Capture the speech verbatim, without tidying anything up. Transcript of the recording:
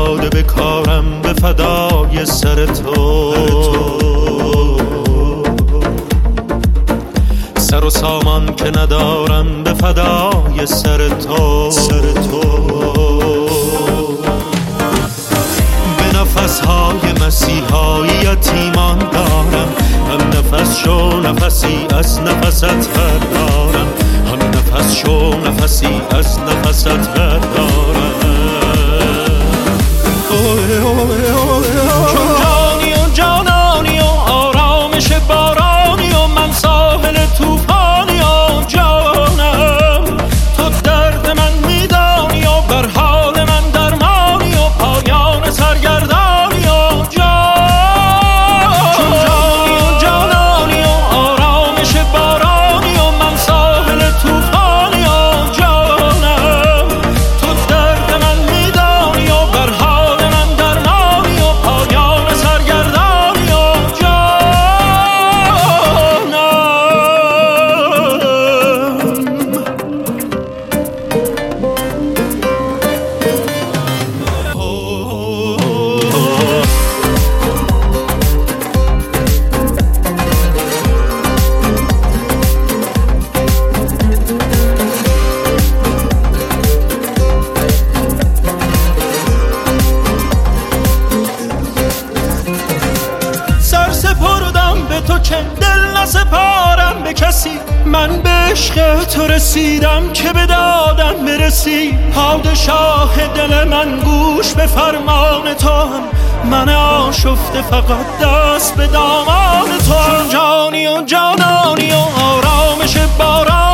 داده به کارم به فدای سر تو. سر و سامان که ندارم به فدای سر تو. سر تو به نفسهای مسیحای یتیمان دارم، هم نفس شو نفسی از نفست بردارم، هم نفس شو نفسی از نفست بردارم. چون جانی و جانانی و آرامش بارانی و من ساحل توفانی و جانم، تو درد من میدانی و بر حال من درمانی و پایان سرگردانی و جان. چون جانی و جانانی و آرامش بارانی و من ساحل توفانی و جانم، تو درد من میدانی و بر حال من درمانی و پایان سرگردانی و جانم. سر سپردم به تو که دل نسپارم به کسی، من به عشق تو رسیدم که به دادم برسی. پادشاه دل من گوش به فرمان تو هم، من آشفته فقط دست به دامان تو. چون جانی و جانانی و آرامش باران